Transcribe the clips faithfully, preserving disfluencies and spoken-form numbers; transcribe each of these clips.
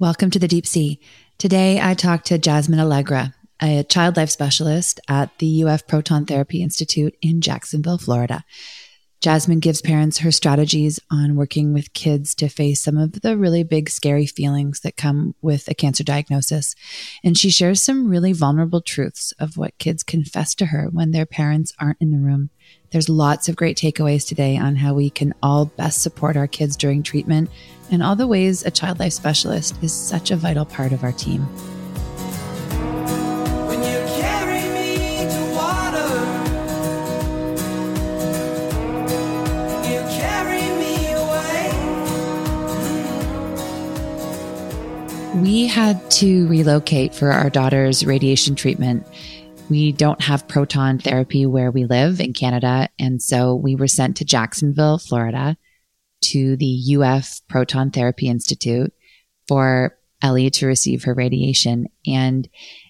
Welcome to the Deep Sea. Today, I talked to Jasmine Allegra, a child life specialist at the U F Proton Therapy Institute in Jacksonville, Florida. Jasmine gives parents her strategies on working with kids to face some of the really big, scary feelings that come with a cancer diagnosis. And she shares some really vulnerable truths of what kids confess to her when their parents aren't in the room. There's lots of great takeaways today on how we can all best support our kids during treatment and all the ways a child life specialist is such a vital part of our team. We had to relocate for our daughter's radiation treatment. We don't have proton therapy where we live in Canada, and so we were sent to Jacksonville, Florida, to the U F Proton Therapy Institute for Ellie to receive her radiation. And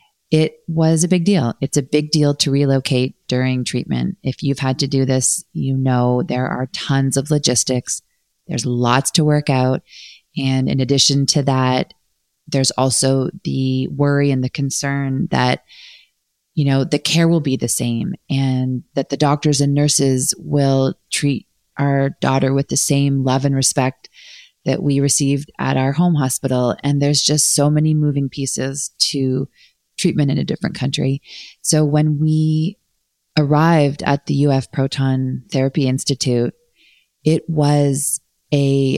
it was a big deal. It's a big deal to relocate during treatment. If you've had to do this, you know there are tons of logistics. There's lots to work out. And in addition to that, there's also the worry and the concern that, you know, the care will be the same and that the doctors and nurses will treat our daughter with the same love and respect that we received at our home hospital. And there's just so many moving pieces to treatment in a different country. So when we arrived at the U F Proton Therapy Institute, it was a,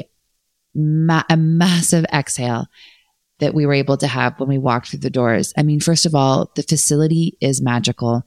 ma- a massive exhale that we were able to have when we walked through the doors. I mean, first of all, the facility is magical,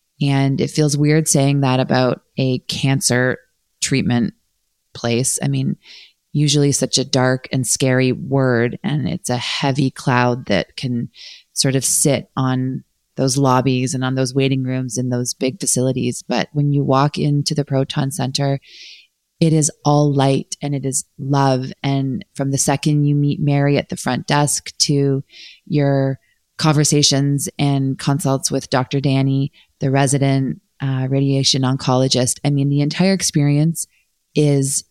and it feels weird saying that about a cancer treatment place. I mean, usually such a dark and scary word, and it's a heavy cloud that can sort of sit on those lobbies and on those waiting rooms in those big facilities. But when you walk into the Proton Center, it is all light and it is love. And from the second you meet Mary at the front desk to your conversations and consults with Doctor Danny, the resident uh, radiation oncologist, I mean, the entire experience is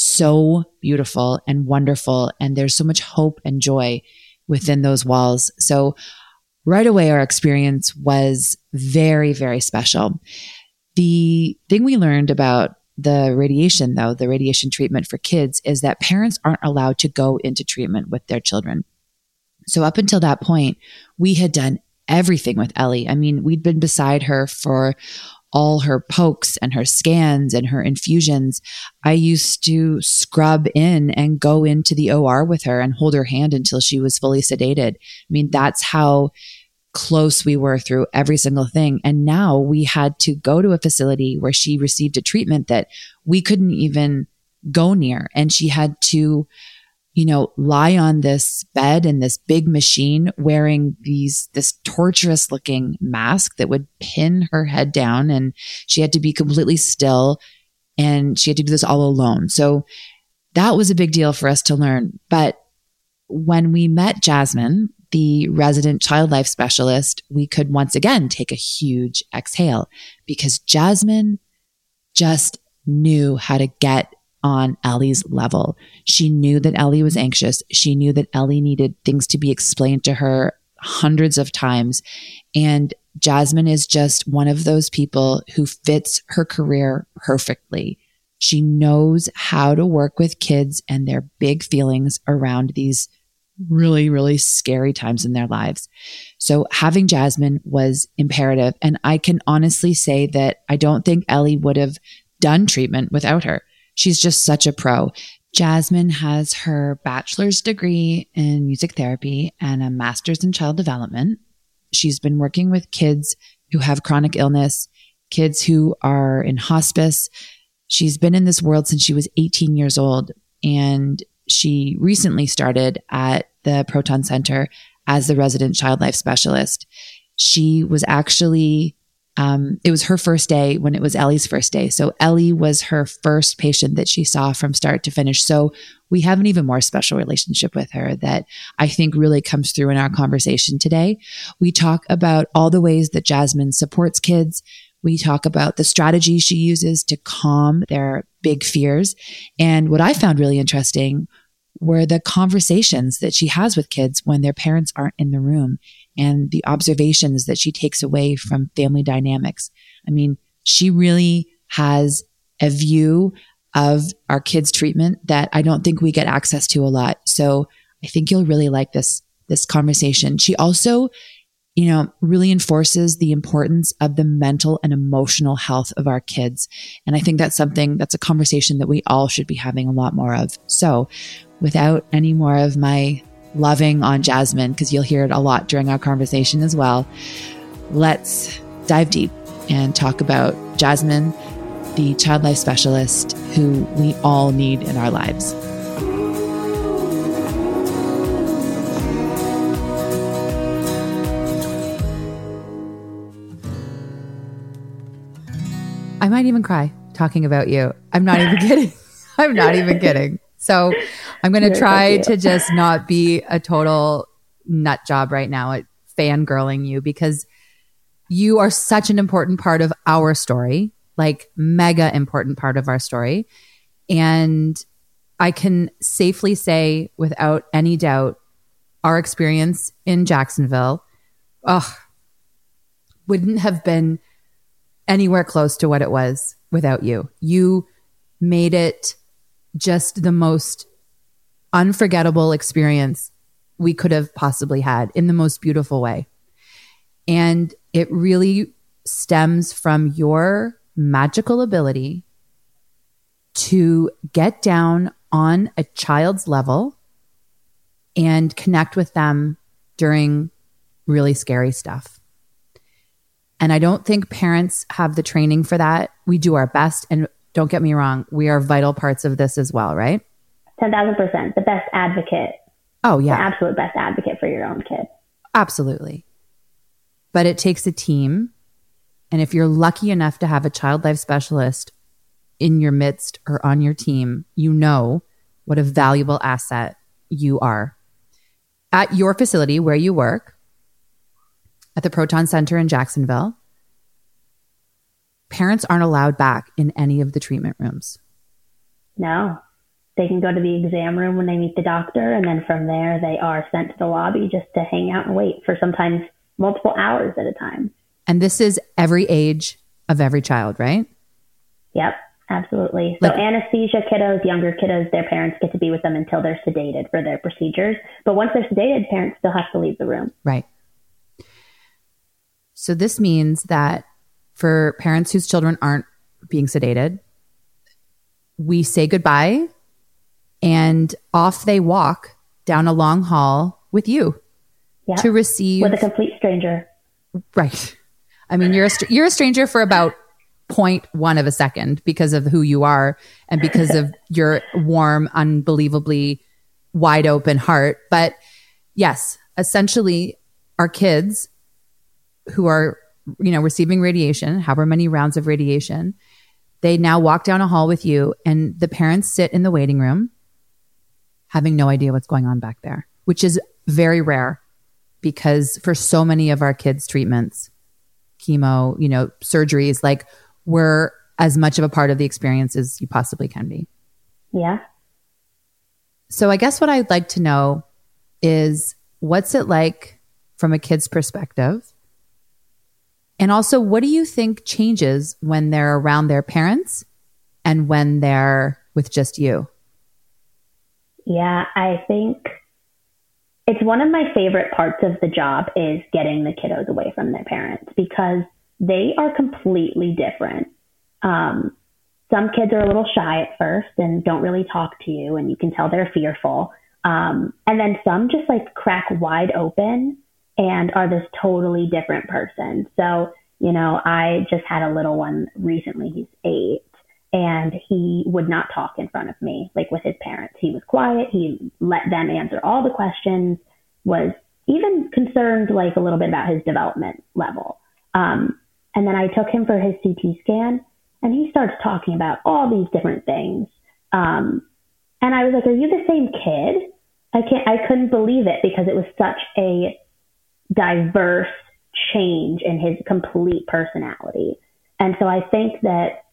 so beautiful and wonderful. And there's so much hope and joy within those walls. So right away, our experience was very, very special. The thing we learned about the radiation, though, the radiation treatment for kids, is that parents aren't allowed to go into treatment with their children. So up until that point, we had done everything with Ellie. I mean, we'd been beside her for all her pokes and her scans and her infusions. I used to scrub in and go into the O R with her and hold her hand until she was fully sedated. I mean, that's how close we were through every single thing. And now we had to go to a facility where she received a treatment that we couldn't even go near. And she had to, you know, lie on this bed in this big machine wearing these, this torturous looking mask that would pin her head down. And she had to be completely still and she had to do this all alone. So that was a big deal for us to learn. But when we met Jasmine, the resident child life specialist, we could once again take a huge exhale because Jasmine just knew how to get on Ellie's level. She knew that Ellie was anxious. She knew that Ellie needed things to be explained to her hundreds of times. And Jasmine is just one of those people who fits her career perfectly. She knows how to work with kids and their big feelings around these really, really scary times in their lives. So having Jasmine was imperative. And I can honestly say that I don't think Ellie would have done treatment without her. She's just such a pro. Jasmine has her bachelor's degree in music therapy and a master's in child development. She's been working with kids who have chronic illness, kids who are in hospice. She's been in this world since she was eighteen years old. And she recently started at the Proton Center as the resident child life specialist. She was actually, um, it was her first day when it was Ellie's first day. So Ellie was her first patient that she saw from start to finish. So we have an even more special relationship with her that I think really comes through in our conversation today. We talk about all the ways that Jasmine supports kids. We talk about the strategy she uses to calm their big fears. And what I found really interesting were the conversations that she has with kids when their parents aren't in the room and the observations that she takes away from family dynamics. I mean, she really has a view of our kids' treatment that I don't think we get access to a lot. So I think you'll really like this, this conversation. She also, you know, really enforces the importance of the mental and emotional health of our kids. And I think that's something, that's a conversation that we all should be having a lot more of. So without any more of my loving on Jasmine, because you'll hear it a lot during our conversation as well, let's dive deep and talk about Jasmine, the child life specialist who we all need in our lives. I might even cry talking about you. I'm not even kidding. I'm not even kidding. So I'm going to try to just not be a total nut job right now at fangirling you, because you are such an important part of our story, like mega important part of our story. And I can safely say without any doubt, our experience in Jacksonville, oh, wouldn't have been anywhere close to what it was without you. You made it just the most unforgettable experience we could have possibly had in the most beautiful way. And it really stems from your magical ability to get down on a child's level and connect with them during really scary stuff. And I don't think parents have the training for that. We do our best. And don't get me wrong, we are vital parts of this as well, right? ten thousand percent. The best advocate. Oh, yeah. The absolute best advocate for your own kid. Absolutely. But it takes a team. And if you're lucky enough to have a child life specialist in your midst or on your team, you know what a valuable asset you are. At your facility where you work, at the Proton Center in Jacksonville, parents aren't allowed back in any of the treatment rooms. No. They can go to the exam room when they meet the doctor, and then from there they are sent to the lobby just to hang out and wait for sometimes multiple hours at a time. And this is every age of every child, right? Yep, absolutely. So like, anesthesia kiddos, younger kiddos, their parents get to be with them until they're sedated for their procedures. But once they're sedated, parents still have to leave the room. Right. So this means that for parents whose children aren't being sedated, we say goodbye and off they walk down a long hall with you yeah, to receive... with a complete stranger. Right. I mean, you're a, you're a stranger for about zero point one of a second because of who you are and because of your warm, unbelievably wide open heart. But yes, essentially our kids who are, you know, receiving radiation, however many rounds of radiation, they now walk down a hall with you and the parents sit in the waiting room having no idea what's going on back there, which is very rare because for so many of our kids' treatments, chemo, you know, surgeries, like we're as much of a part of the experience as you possibly can be. Yeah. So I guess what I'd like to know is what's it like from a kid's perspective? And also, what do you think changes when they're around their parents and when they're with just you? Yeah, I think it's one of my favorite parts of the job is getting the kiddos away from their parents because they are completely different. Um, some kids are a little shy at first and don't really talk to you, and you can tell they're fearful. Um, and then some just like crack wide open and are this totally different person. So, you know, I just had a little one recently. He's eight and he would not talk in front of me, like with his parents. He was quiet. He let them answer all the questions, was even concerned like a little bit about his development level. Um, and then I took him for his C T scan and he starts talking about all these different things. Um, and I was like, are you the same kid? I can't, I couldn't believe it because it was such a diverse change in his complete personality. And so I think that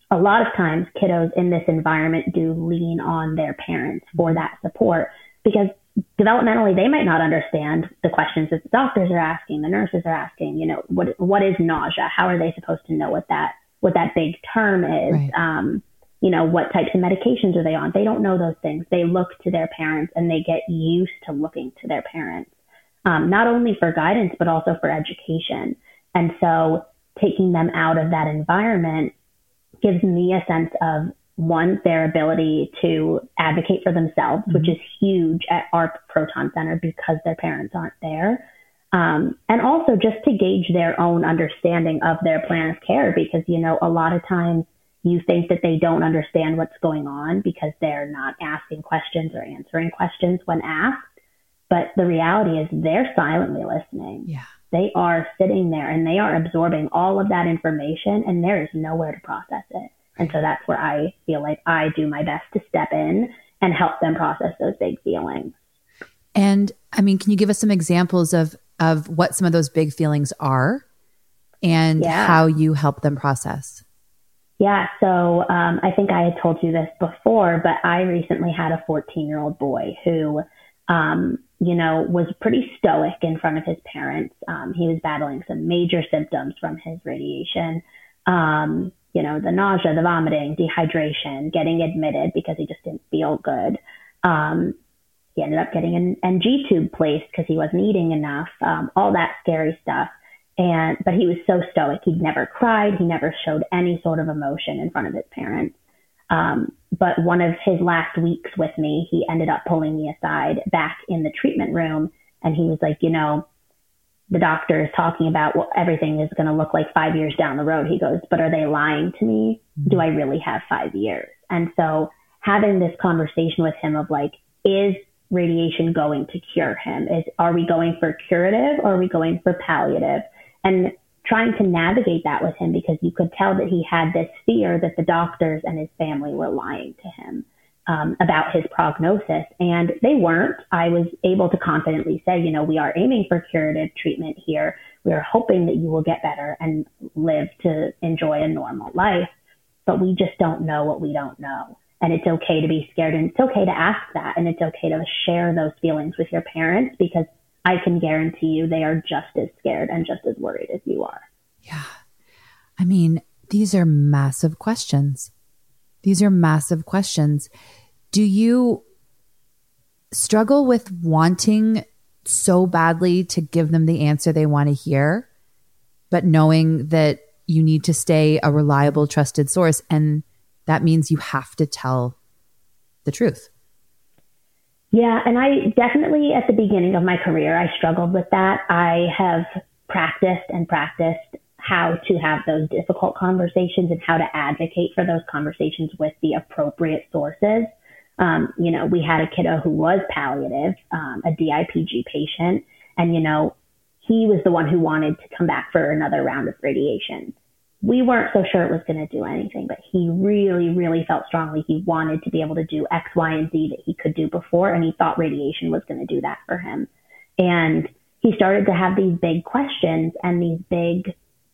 a lot of times kiddos in this environment do lean on their parents for that support, because developmentally they might not understand the questions that the doctors are asking, the nurses are asking, you know, what what is nausea? How are they supposed to know what that what that big term is? Right. Um, you know, what types of medications are they on? They don't know those things. They look to their parents, and they get used to looking to their parents, um, not only for guidance, but also for education. And so taking them out of that environment gives me a sense of, one, their ability to advocate for themselves, mm-hmm. which is huge at our Proton Center because their parents aren't there. Um, and also just to gauge their own understanding of their plan of care, because, you know, a lot of times you think that they don't understand what's going on because they're not asking questions or answering questions when asked. But the reality is they're silently listening. Yeah. They are sitting there and they are absorbing all of that information, and there is nowhere to process it. And so that's where I feel like I do my best to step in and help them process those big feelings. And I mean, can you give us some examples of, of what some of those big feelings are and yeah. how you help them process? Yeah. So um, I think I had told you this before, but I recently had a fourteen-year-old boy who, um, you know, was pretty stoic in front of his parents. Um, he was battling some major symptoms from his radiation. Um, you know, the nausea, the vomiting, dehydration, getting admitted because he just didn't feel good. Um, he ended up getting an N G tube placed because he wasn't eating enough, um, all that scary stuff. And, but he was so stoic. He never cried. He never showed any sort of emotion in front of his parents. Um, but one of his last weeks with me, he ended up pulling me aside back in the treatment room. And he was like, you know, the doctor is talking about what everything is going to look like five years down the road. He goes, but are they lying to me? Do I really have five years? And so having this conversation with him of like, is radiation going to cure him? Is, are we going for curative or are we going for palliative? And trying to navigate that with him, because you could tell that he had this fear that the doctors and his family were lying to him um, about his prognosis. And they weren't. I was able to confidently say, you know, we are aiming for curative treatment here. We are hoping that you will get better and live to enjoy a normal life. But we just don't know what we don't know. And it's okay to be scared, and it's okay to ask that. And it's okay to share those feelings with your parents, because I can guarantee you they are just as scared and just as worried as you are. Yeah. I mean, these are massive questions. These are massive questions. Do you struggle with wanting so badly to give them the answer they want to hear, but knowing that you need to stay a reliable, trusted source, and that means you have to tell the truth? Yeah, and I definitely, at the beginning of my career, I struggled with that. I have practiced and practiced how to have those difficult conversations and how to advocate for those conversations with the appropriate sources. Um, you know, we had a kiddo who was palliative, um, a D I P G patient, and, you know, he was the one who wanted to come back for another round of radiation. We weren't so sure it was going to do anything, but he really, really felt strongly he wanted to be able to do X, Y, and Z that he could do before, and he thought radiation was going to do that for him. And he started to have these big questions and these big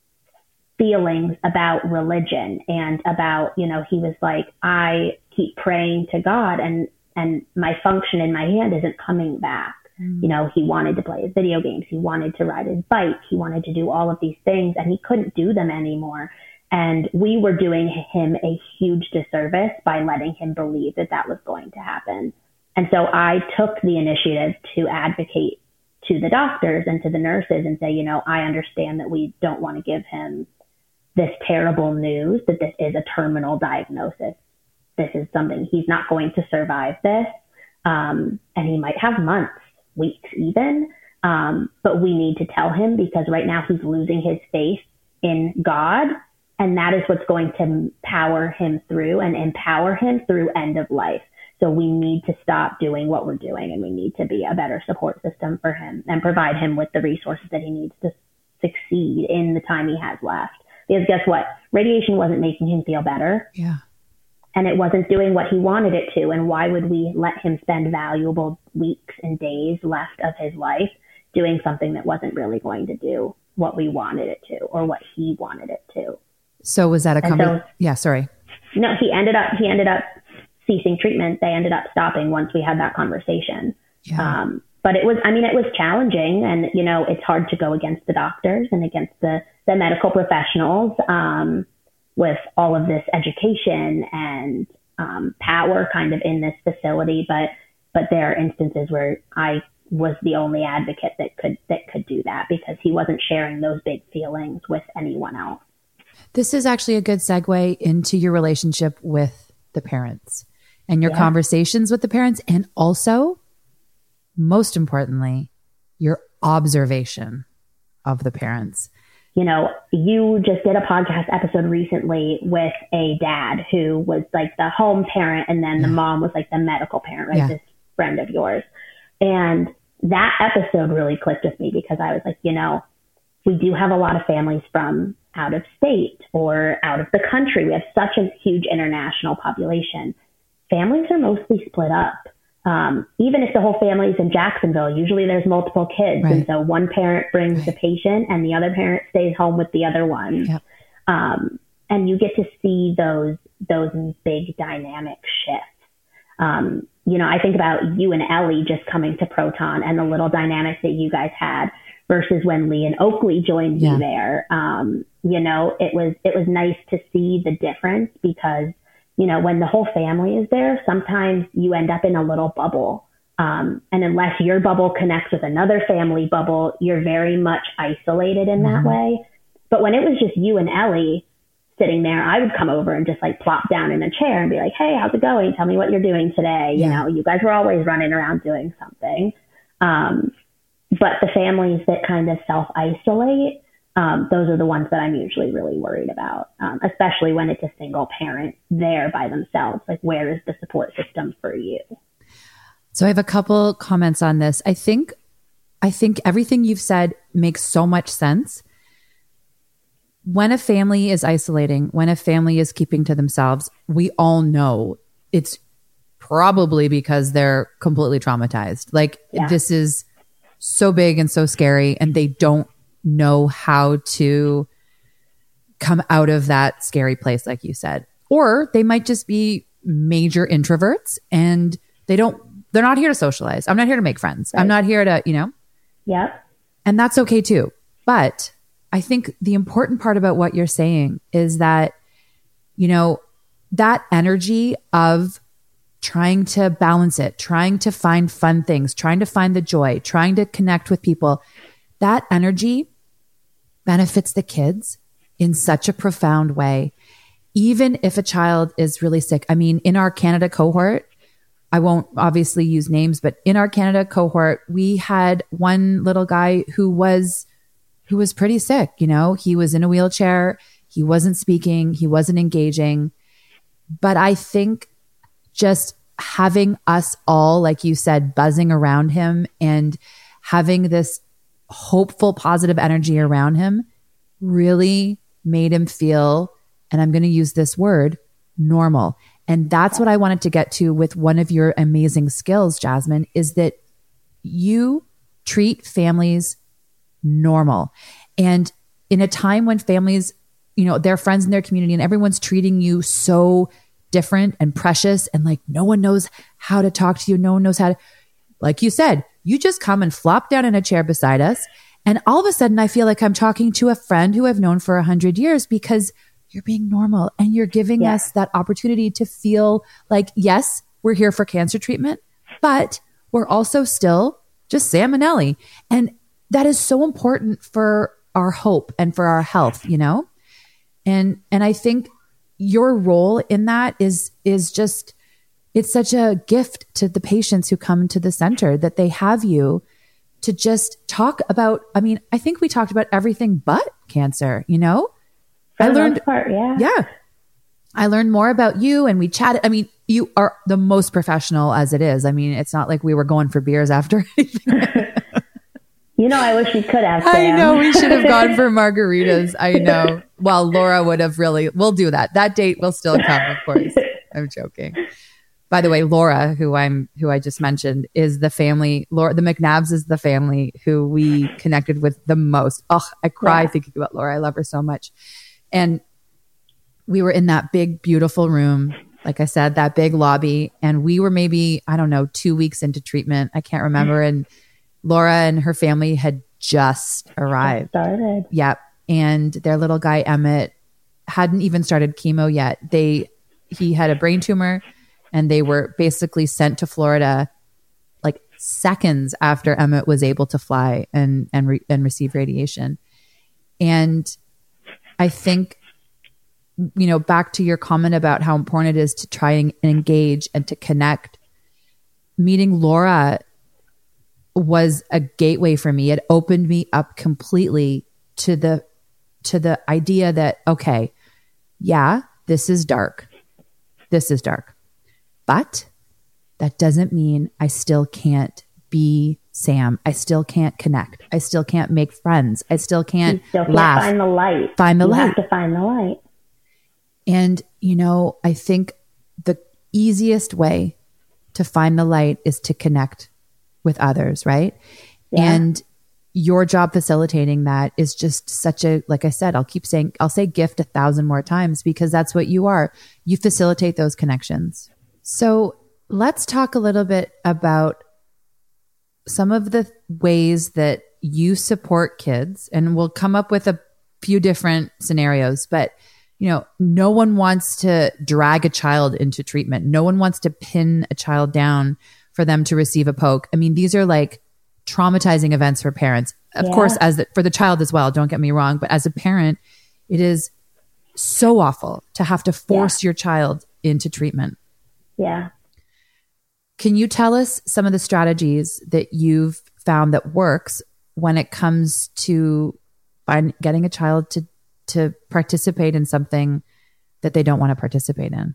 feelings about religion and about, you know, he was like, I keep praying to God and, and my function in my hand isn't coming back. You know, he wanted to play his video games. He wanted to ride his bike. He wanted to do all of these things, and he couldn't do them anymore. And we were doing him a huge disservice by letting him believe that that was going to happen. And so I took the initiative to advocate to the doctors and to the nurses and say, you know, I understand that we don't want to give him this terrible news, that this is a terminal diagnosis. This is something he's not going to survive this. Um, and he might have months, weeks even. Um, but we need to tell him, because right now he's losing his faith in God. And that is what's going to power him through and empower him through end of life. So we need to stop doing what we're doing, and we need to be a better support system for him and provide him with the resources that he needs to succeed in the time he has left. Because guess what? Radiation wasn't making him feel better. Yeah. And it wasn't doing what he wanted it to. And why would we let him spend valuable weeks and days left of his life doing something that wasn't really going to do what we wanted it to or what he wanted it to? So was that a conversation? So, yeah, sorry. no, he ended up, he ended up ceasing treatment. They ended up stopping once we had that conversation. Yeah. Um, but it was, I mean, it was challenging, and, you know, it's hard to go against the doctors and against the, the medical professionals, um, with all of this education and, um, power kind of in this facility. But, but there are instances where I was the only advocate that could, that could do that, because he wasn't sharing those big feelings with anyone else. This is actually a good segue into your relationship with the parents and your yeah. conversations with the parents, and also, most importantly, your observation of the parents. You know, you just did a podcast episode recently with a dad who was like the home parent, and then yeah. the mom was like the medical parent, right? Yeah. This friend of yours. And that episode really clicked with me, because I was like, you know, we do have a lot of families from out of state or out of the country. We have such a huge international population. Families are mostly split up. Um, even if the whole family is in Jacksonville, usually there's multiple kids. Right. And so one parent brings right. the patient and the other parent stays home with the other one. Yep. Um, and you get to see those, those big dynamic shifts. Um, you know, I think about you and Ellie just coming to Proton and the little dynamic that you guys had versus when Lee and Oakley joined yeah. you there. Um, you know, it was, it was nice to see the difference, because, you know, when the whole family is there, sometimes you end up in a little bubble. Um, and unless your bubble connects with another family bubble, you're very much isolated in mm-hmm. that way. But when it was just you and Ellie sitting there, I would come over and just like plop down in a chair and be like, hey, how's it going? Tell me what you're doing today. Yeah. You know, you guys were always running around doing something. Um, but the families that kind of self-isolate, Um, those are the ones that I'm usually really worried about, um, especially when it's a single parent there by themselves. Like, where is the support system for you? So I have a couple comments on this. I think, I think everything you've said makes so much sense. When a family is isolating, when a family is keeping to themselves, we all know it's probably because they're completely traumatized. Like yeah. this is so big and so scary, and they don't know how to come out of that scary place, like you said. Or they might just be major introverts, and they don't, they're not here to socialize. I'm not here to make friends. Right. I'm not here to, you know. Yeah. And that's okay too. But I think the important part about what you're saying is that, you know, that energy of trying to balance it, trying to find fun things, trying to find the joy, trying to connect with people, that energy benefits the kids in such a profound way. Even if a child is really sick. I mean, in our Canada cohort, I won't obviously use names, but in our Canada cohort, we had one little guy who was, who was pretty sick. You know, he was in a wheelchair. He wasn't speaking. He wasn't engaging. But I think just having us all, like you said, buzzing around him and having this hopeful, positive energy around him really made him feel, and I'm going to use this word, normal. And that's what I wanted to get to with one of your amazing skills, Jasmine, is that you treat families normal. And in a time when families, you know, their friends in their community and everyone's treating you so different and precious, and like no one knows how to talk to you, no one knows how to, like you said, you just come and flop down in a chair beside us. And all of a sudden I feel like I'm talking to a friend who I've known for a hundred years, because you're being normal and you're giving yeah. us that opportunity to feel like, yes, we're here for cancer treatment, but we're also still just Sam and Ellie. And that is so important for our hope and for our health, you know? And, and I think your role in that is, is just, it's such a gift to the patients who come to the center that they have you to just talk about. I mean, I think we talked about everything but cancer, you know? For I learned, part, yeah. Yeah. I learned more about you, and we chatted. I mean, you are the most professional as it is. I mean, it's not like we were going for beers after anything. You know, I wish we could have. Sam. I know, we should have gone for margaritas. I know. Well, Laura would have really, we'll do that. That date will still come, of course. I'm joking. By the way, Laura, who I'm, who I just mentioned, is the family. Laura, the McNabbs is the family who we connected with the most. Oh, I cry yeah. thinking about Laura. I love her so much. And we were in that big, beautiful room. Like I said, that big lobby. And we were maybe, I don't know, two weeks into treatment. I can't remember. And Laura and her family had just arrived. Started. Yep. And their little guy, Emmett, hadn't even started chemo yet. They, he had a brain tumor and they were basically sent to Florida like seconds after Emmett was able to fly and, and, re- and receive radiation. And I think, you know, back to your comment about how important it is to try and engage and to connect, meeting Laura was a gateway for me. It opened me up completely to the, to the idea that, okay, yeah, this is dark. This is dark, but that doesn't mean I still can't be Sam. I still can't connect. I still can't make friends. I still can't you still can't laugh. Find the light. Find the you light. You have to find the light. And, you know, I think the easiest way to find the light is to connect with others, right? Yeah. And your job facilitating that is just such a, like I said, I'll keep saying, I'll say gift a thousand more times because that's what you are. You facilitate those connections. So let's talk a little bit about some of the ways that you support kids, and we'll come up with a few different scenarios, but you know, no one wants to drag a child into treatment. No one wants to pin a child down for them to receive a poke. I mean, these are like traumatizing events for parents. Of yeah. course, as the, for the child as well, don't get me wrong, but as a parent, it is so awful to have to force yeah. your child into treatment. Yeah. Can you tell us some of the strategies that you've found that works when it comes to find, getting a child to to participate in something that they don't want to participate in?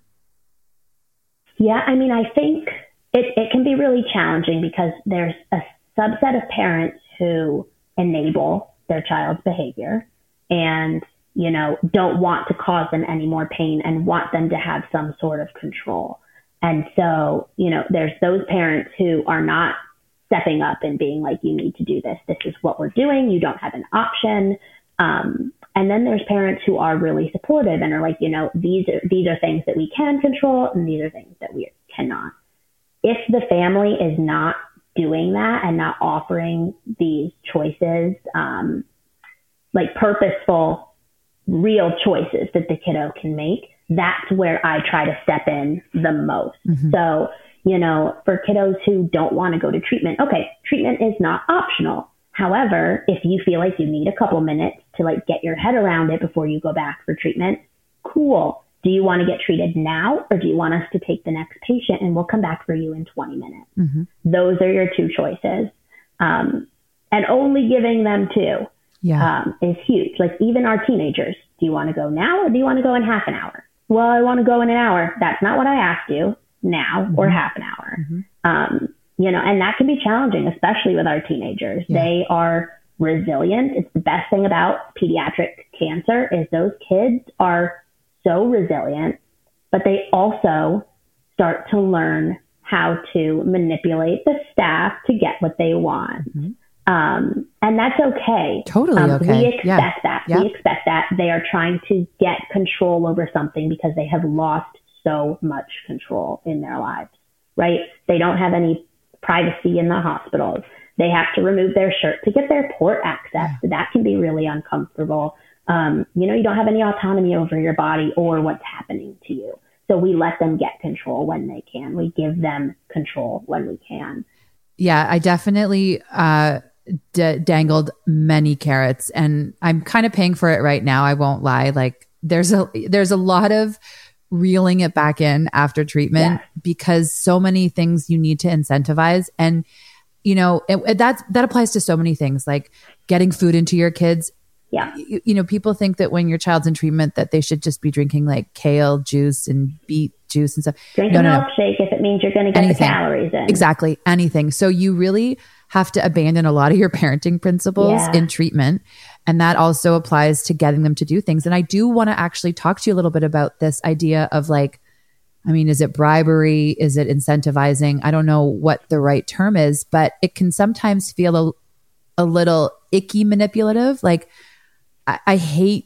Yeah, I mean, I think it, it can be really challenging because there's a subset of parents who enable their child's behavior and, you know, don't want to cause them any more pain and want them to have some sort of control. And so, you know, there's those parents who are not stepping up and being like, you need to do this. This is what we're doing. You don't have an option. Um, and then there's parents who are really supportive and are like, you know, these are, these are things that we can control and these are things that we cannot. If the family is not doing that and not offering these choices, um, like purposeful, real choices that the kiddo can make, that's where I try to step in the most. Mm-hmm. So, you know, for kiddos who don't want to go to treatment, okay, treatment is not optional. However, if you feel like you need a couple minutes to like get your head around it before you go back for treatment, cool. Do you want to get treated now or do you want us to take the next patient and we'll come back for you in twenty minutes? Mm-hmm. Those are your two choices. Um, and only giving them two yeah. um, is huge. Like even our teenagers, do you want to go now or do you want to go in half an hour? Well, I want to go in an hour. That's not what I asked you. Now mm-hmm. or half an hour. Mm-hmm. Um, you know, and that can be challenging, especially with our teenagers. Yeah. They are resilient. It's the best thing about pediatric cancer is those kids are so resilient, but they also start to learn how to manipulate the staff to get what they want. Mm-hmm. Um, and that's okay. Totally um, okay. We expect yeah. that. Yeah. We expect that. They are trying to get control over something because they have lost so much control in their lives, right? They don't have any privacy in the hospitals. They have to remove their shirt to get their port access. Yeah. That can be really uncomfortable. Um, you know, you don't have any autonomy over your body or what's happening to you. So we let them get control when they can. We give them control when we can. Yeah, I definitely uh, d- dangled many carrots and I'm kind of paying for it right now. I won't lie. Like there's a, there's a lot of reeling it back in after treatment yeah. because so many things you need to incentivize. And, you know, it, it, that, that applies to so many things like getting food into your kids. Yeah. You, you know, people think that when your child's in treatment that they should just be drinking like kale juice and beet juice and stuff. Drink no, a no, milkshake no. if it means you're going to get anything. The calories in. Exactly. Anything. So you really have to abandon a lot of your parenting principles yeah. in treatment. And that also applies to getting them to do things. And I do want to actually talk to you a little bit about this idea of like, I mean, is it bribery? Is it incentivizing? I don't know what the right term is, but it can sometimes feel a, a little icky manipulative. Like I, I hate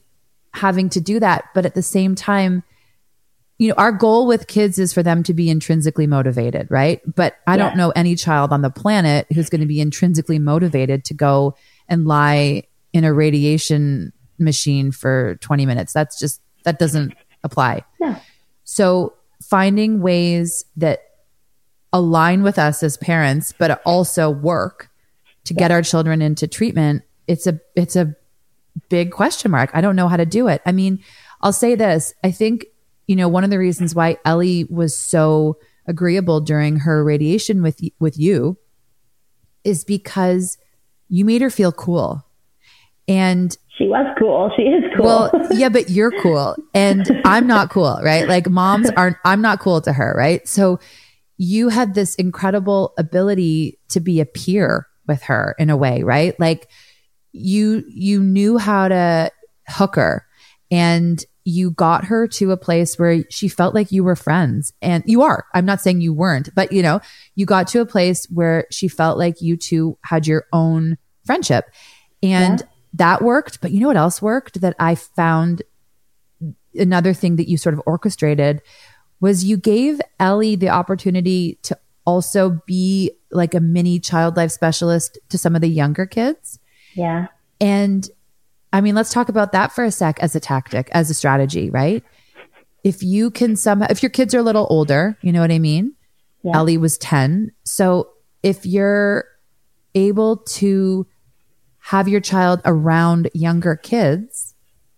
having to do that. But at the same time, you know, our goal with kids is for them to be intrinsically motivated, right? But I yeah. don't know any child on the planet who's going to be intrinsically motivated to go and lie in a radiation machine for twenty minutes. That's just, that doesn't apply. No. So finding ways that align with us as parents, but also work to yeah. get our children into treatment, it's a, it's a big question mark. I don't know how to do it. I mean, I'll say this. I think, you know, one of the reasons why Ellie was so agreeable during her radiation with, with you is because you made her feel cool. And she was cool. She is cool. Well, yeah, but you're cool and I'm not cool, right? Like moms aren't, I'm not cool to her, right? So you had this incredible ability to be a peer with her in a way, right? Like you, you knew how to hook her and you got her to a place where she felt like you were friends, and you are. I'm not saying you weren't, but you know, you got to a place where she felt like you two had your own friendship, and yeah. that worked. But you know what else worked that I found? Another thing that you sort of orchestrated was you gave Ellie the opportunity to also be like a mini child life specialist to some of the younger kids. Yeah. And I mean, let's talk about that for a sec as a tactic, as a strategy, right? If you can somehow, if your kids are a little older, you know what I mean? Yeah. Ellie was ten. So if you're able to have your child around younger kids,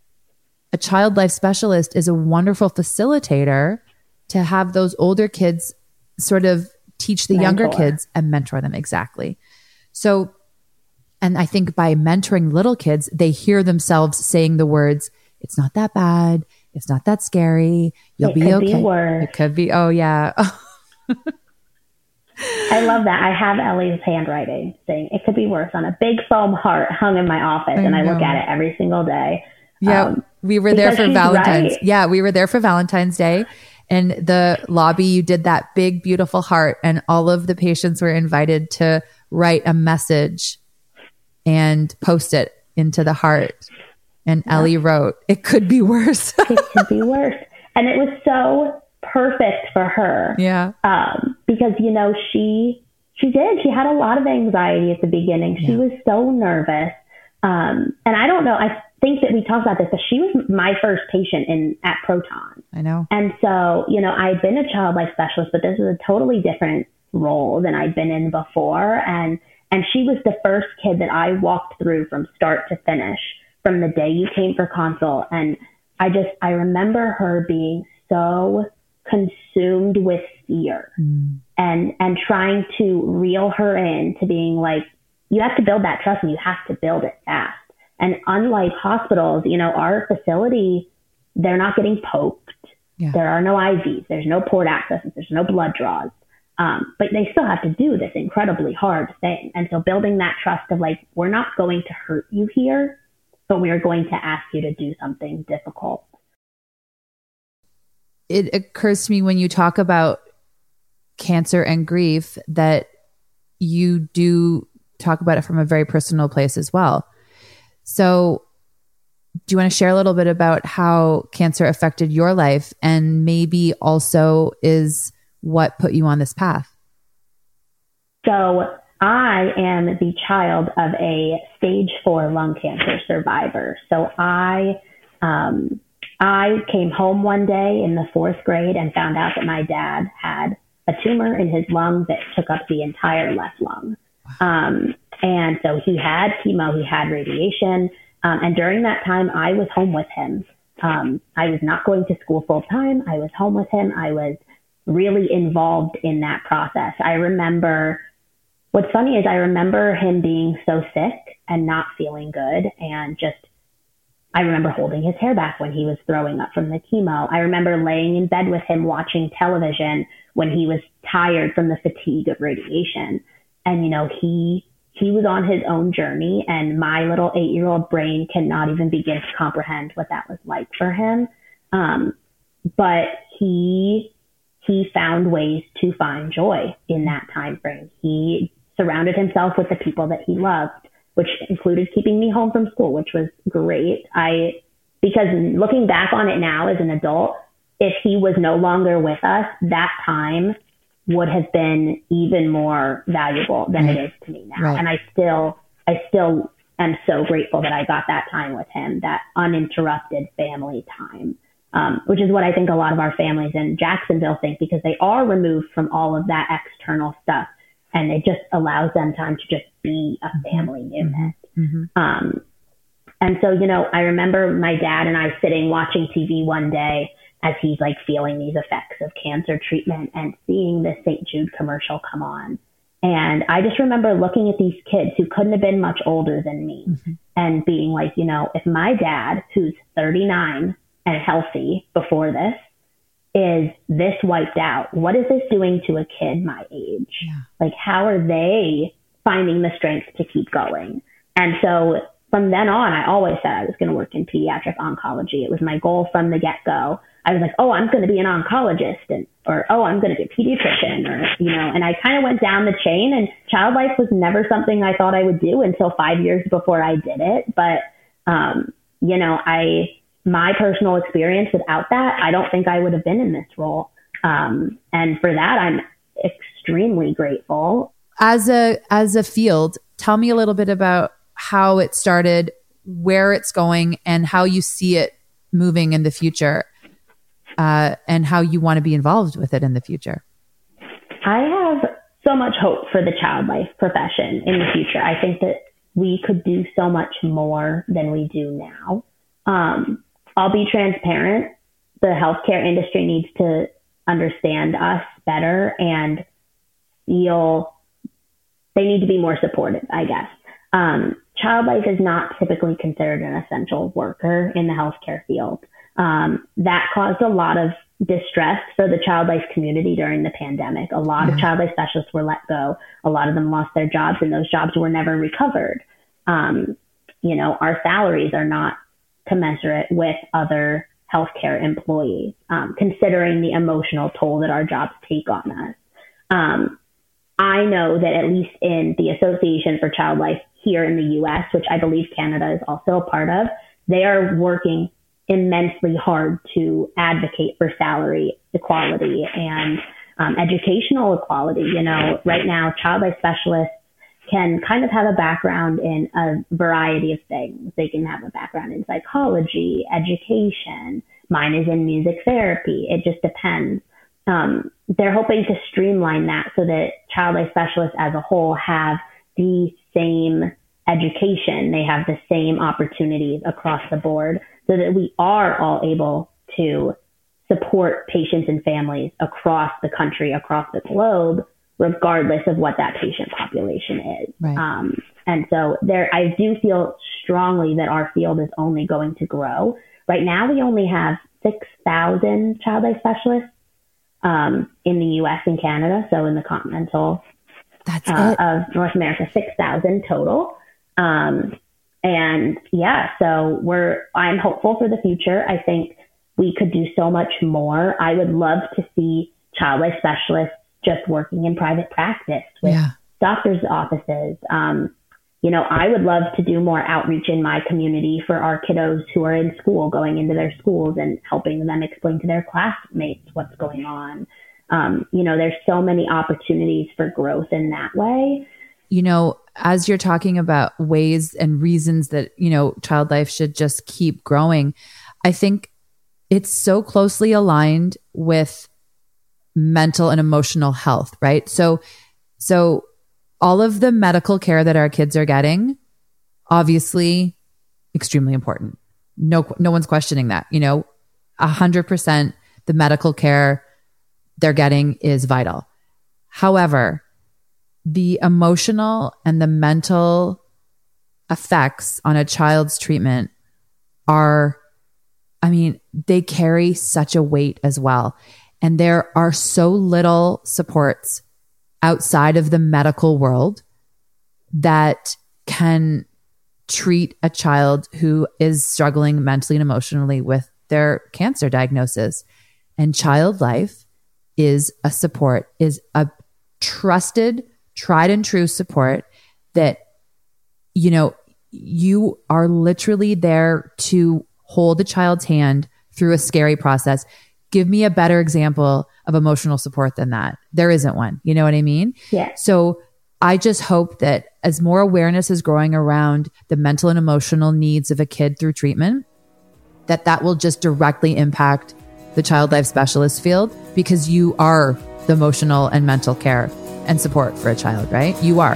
a child life specialist is a wonderful facilitator to have those older kids sort of teach the mentor. Younger kids and mentor them. Exactly. So, and I think by mentoring little kids, they hear themselves saying the words, it's not that bad. It's not that scary. You'll it be could okay. Be worse. It could be. Oh yeah. I love that. I have Ellie's handwriting saying it could be worse on a big foam heart hung in my office. I and I know. Look at it every single day. Yeah. Um, we were there for Valentine's. Right. Yeah. We were there for Valentine's Day. And the lobby, you did that big, beautiful heart, and all of the patients were invited to write a message and post it into the heart. And yeah. Ellie wrote, it could be worse. It could be worse. And it was so perfect for her. Yeah. Um, because, you know, she, she did, she had a lot of anxiety at the beginning. She yeah. was so nervous. Um, and I don't know, I think that we talked about this, but she was my first patient in at Proton. I know. And so, you know, I'd been a child life specialist, but this was a totally different role than I'd been in before. And, and she was the first kid that I walked through from start to finish from the day you came for consult. And I just, I remember her being so consumed with fear mm. and, and trying to reel her in to being like, you have to build that trust and you have to build it fast. And unlike hospitals, you know, our facility, they're not getting poked. Yeah. There are no I Vs. There's no port accesses. There's no blood draws. Um, but they still have to do this incredibly hard thing. And so building that trust of like, we're not going to hurt you here, but we are going to ask you to do something difficult. It occurs to me when you talk about cancer and grief that you do talk about it from a very personal place as well. So do you want to share a little bit about how cancer affected your life and maybe also is what put you on this path? So I am the child of a stage four lung cancer survivor. So I, um, I came home one day in the fourth grade and found out that my dad had a tumor in his lung that took up the entire left lung. Um, and so he had chemo, he had radiation. Um, and during that time, I was home with him. Um, I was not going to school full time. I was home with him. I was really involved in that process. I remember, what's funny is I remember him being so sick and not feeling good. And just, I remember holding his hair back when he was throwing up from the chemo. I remember laying in bed with him watching television when he was tired from the fatigue of radiation. And, you know, he, he was on his own journey, and my little eight-year-old brain cannot even begin to comprehend what that was like for him. Um, but he, he found ways to find joy in that time frame. He surrounded himself with the people that he loved, which included keeping me home from school, which was great. I, because looking back on it now as an adult, if he was no longer with us, that time would have been even more valuable than right. it is to me now. Right. And I still, I still am so grateful that I got that time with him, that uninterrupted family time, um, which is what I think a lot of our families in Jacksonville think, because they are removed from all of that external stuff, and it just allows them time to just be a family unit. Mm-hmm. Um, and so, you know, I remember my dad and I sitting watching T V one day as he's like feeling these effects of cancer treatment and seeing the Saint Jude commercial come on. And I just remember looking at these kids who couldn't have been much older than me mm-hmm. and being like, you know, if my dad, who's thirty-nine and healthy before this, is this wiped out, what is this doing to a kid my age? Yeah. Like, how are they finding the strength to keep going? And so from then on, I always said I was going to work in pediatric oncology. It was my goal from the get-go. I was like, oh, I'm going to be an oncologist, and or, oh, I'm going to be a pediatrician, or, you know, and I kind of went down the chain, and child life was never something I thought I would do until five years before I did it. But, um, you know, I, my personal experience without that, I don't think I would have been in this role. Um, and for that, I'm extremely grateful. As a, as a field, tell me a little bit about how it started, where it's going, and how you see it moving in the future. Uh, and how you want to be involved with it in the future. I have so much hope for the child life profession in the future. I think that we could do so much more than we do now. Um, I'll be transparent. The healthcare industry needs to understand us better and feel they need to be more supportive, I guess. Um, child life is not typically considered an essential worker in the healthcare field. Um, that caused a lot of distress for the child life community during the pandemic. A lot mm-hmm. of child life specialists were let go. A lot of them lost their jobs, and those jobs were never recovered. Um, you know, our salaries are not commensurate with other healthcare employees, um, considering the emotional toll that our jobs take on us. Um, I know that at least in the Association for Child Life here in the U S, which I believe Canada is also a part of, they are working immensely hard to advocate for salary equality and um, educational equality. You know, right now, child life specialists can kind of have a background in a variety of things. They can have a background in psychology, education. Mine is in music therapy. It just depends. Um, they're hoping to streamline that so that child life specialists as a whole have the same education. They have the same opportunities across the board, so that we are all able to support patients and families across the country, across the globe, regardless of what that patient population is. Right. Um, and so there, I do feel strongly that our field is only going to grow. Right now, we only have six thousand child life specialists um, in the U S and Canada. So in the continental That's uh, of North America, six thousand total. Um, And yeah, so we're, I'm hopeful for the future. I think we could do so much more. I would love to see child life specialists just working in private practice with yeah. doctors' offices. Um, you know, I would love to do more outreach in my community for our kiddos who are in school, going into their schools and helping them explain to their classmates what's going on. Um, you know, there's so many opportunities for growth in that way. You know, as you're talking about ways and reasons that, you know, child life should just keep growing, I think it's so closely aligned with mental and emotional health, right? So, so all of the medical care that our kids are getting, obviously extremely important. No, no one's questioning that, you know, a hundred percent the medical care they're getting is vital. However, the emotional and the mental effects on a child's treatment are, I mean, they carry such a weight as well. And there are so little supports outside of the medical world that can treat a child who is struggling mentally and emotionally with their cancer diagnosis. And child life is a support, is a trusted, tried and true support that, you know, you are literally there to hold a child's hand through a scary process. Give me a better example of emotional support than that. There isn't one. You know what I mean? Yeah. So I just hope that as more awareness is growing around the mental and emotional needs of a kid through treatment, that that will just directly impact the child life specialist field, because you are the emotional and mental care and support for a child, right? You are.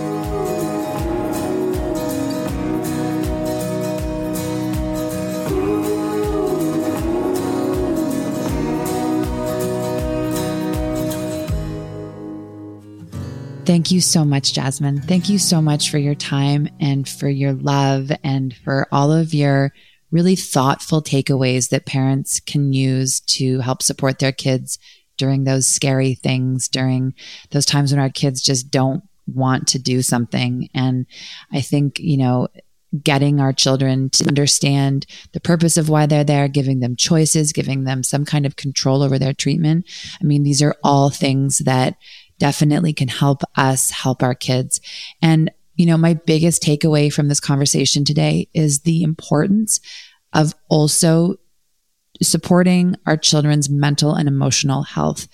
Thank you so much, Jasmine. Thank you so much for your time and for your love and for all of your really thoughtful takeaways that parents can use to help support their kids during those scary things, during those times when our kids just don't want to do something. And I think, you know, getting our children to understand the purpose of why they're there, giving them choices, giving them some kind of control over their treatment. I mean, these are all things that definitely can help us help our kids. And, you know, my biggest takeaway from this conversation today is the importance of also supporting our children's mental and emotional health.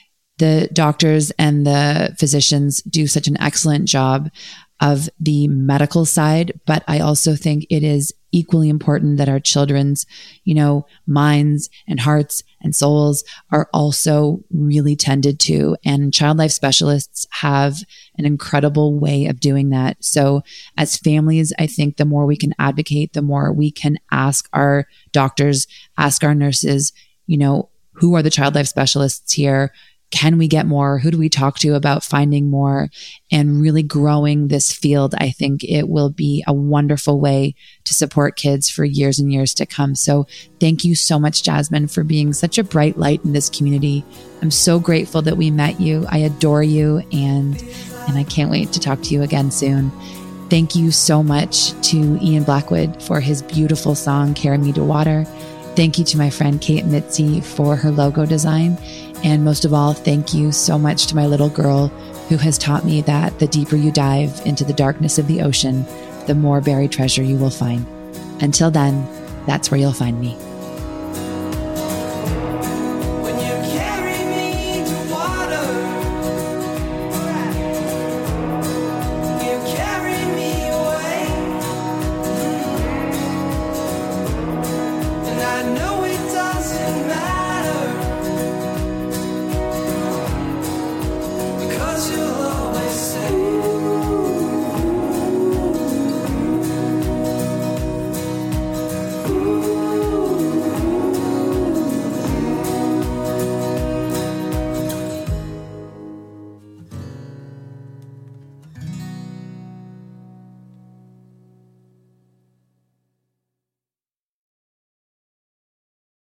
The doctors and the physicians do such an excellent job of the medical side, but I also think it is equally important that our children's, you know, minds and hearts and souls are also really tended to. And child life specialists have an incredible way of doing that. So as families, I think the more we can advocate, the more we can ask our doctors, ask our nurses, you know, who are the child life specialists here? Can we get more? Who do we talk to about finding more and really growing this field? I think it will be a wonderful way to support kids for years and years to come. So thank you so much, Jasmine, for being such a bright light in this community. I'm so grateful that we met you. I adore you, and and I can't wait to talk to you again soon. Thank you so much to Ian Blackwood for his beautiful song, Carry Me to Water. Thank you to my friend Kate Mitzi for her logo design. And most of all, thank you so much to my little girl who has taught me that the deeper you dive into the darkness of the ocean, the more buried treasure you will find. Until then, that's where you'll find me.